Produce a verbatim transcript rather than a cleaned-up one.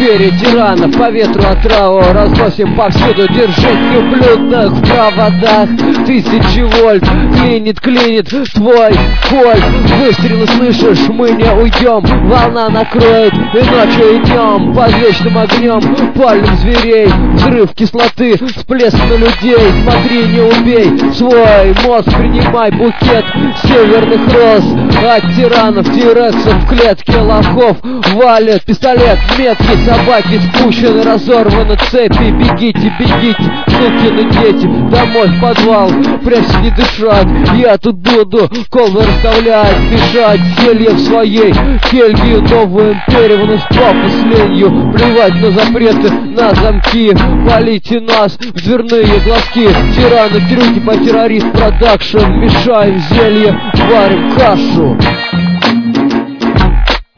империи тиранов, по ветру отраву разносим повсюду. Держите ублюдных в проводах, тысячи вольт, клинит, клинит твой кольт. Выстрелы слышишь, мы не уйдем, волна накроет и ночью и днем. Под вечным огнем палим зверей, взрыв кислоты, всплеск на людей. Смотри, не убей свой мозг, принимай букет северных роз от тиранов, тирексов в клетке лохов. Валят пистолет, метки, собаки спущены, разорваны цепи. Бегите, бегите, сукины дети, домой в подвал, прячься не дышать. Я тут буду колбы расставлять, мешать зелье в своей келье. Новую империю вновь по последнюю, плевать на запреты, на замки. Полите нас в дверные глазки, тираны, трюки по террорист продакшн. Мешаем зелье, варим кашу.